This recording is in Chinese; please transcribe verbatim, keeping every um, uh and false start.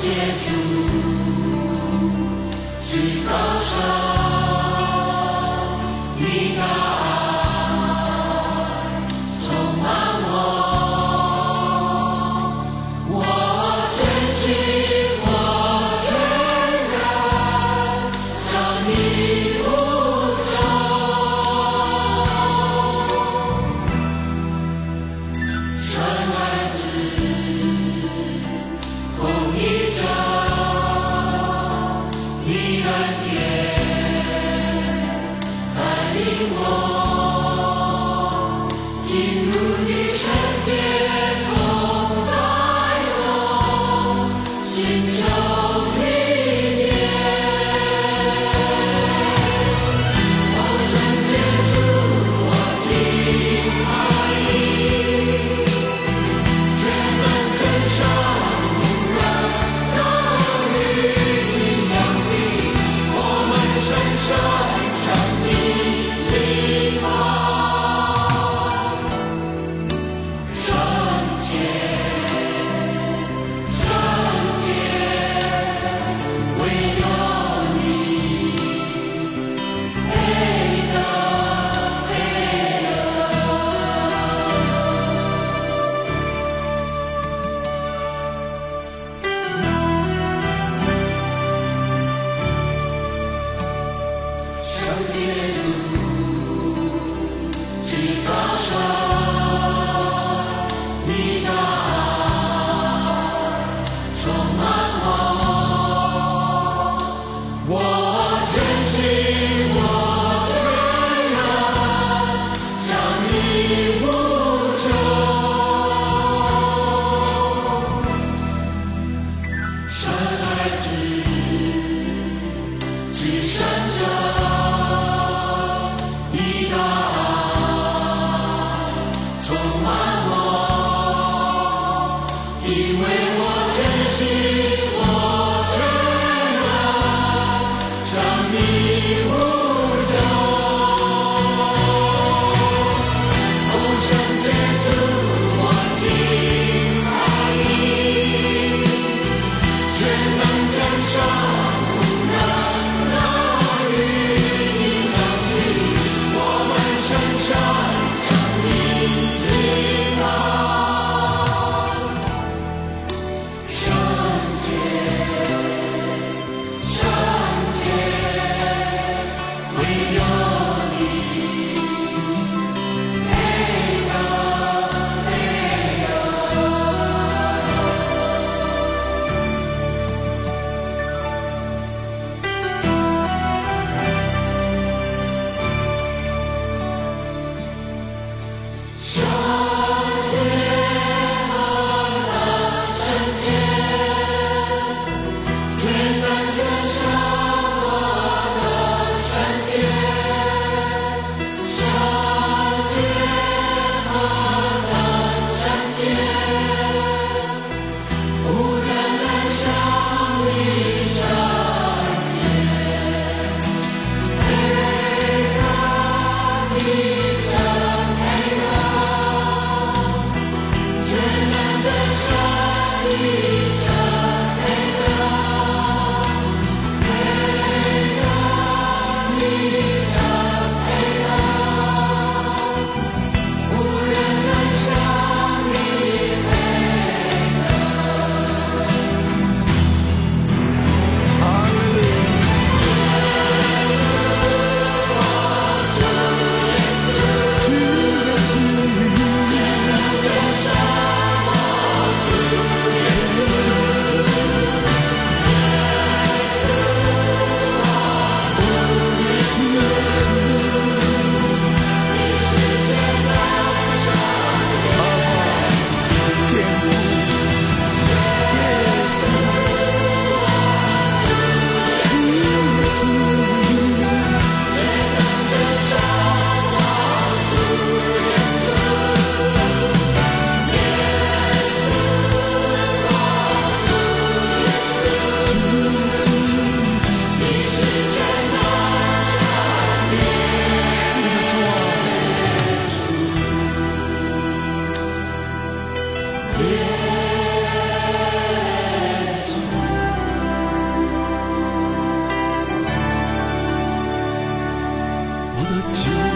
接住，至高神，你的爱充满我，我全心我全然向你呼求，神儿子公义者，你恩典带领我进入你圣洁同在中，寻求里面。哦，圣洁主，我敬爱你，全能真神无人能与你相比，我们深深向你敬拜。圣洁，圣洁，唯有你配得配得。圣洁主，至高神，你的爱充满我，我全心我全然向你呼求，神儿子，至圣者，你的爱充满我，因为我全心我全然向你呼求。哦，圣洁主，我敬爱你，全能真神的记忆。